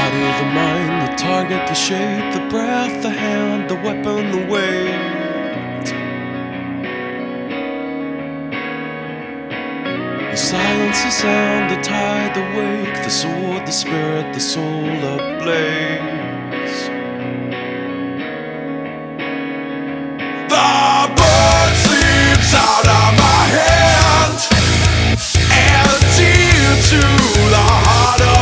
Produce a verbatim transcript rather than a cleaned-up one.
body, the mind, the target, the shape, the breath, the hand, the weapon, the weight. The silence, the sound, the tide, the wake, the sword, the spirit, the soul ablaze.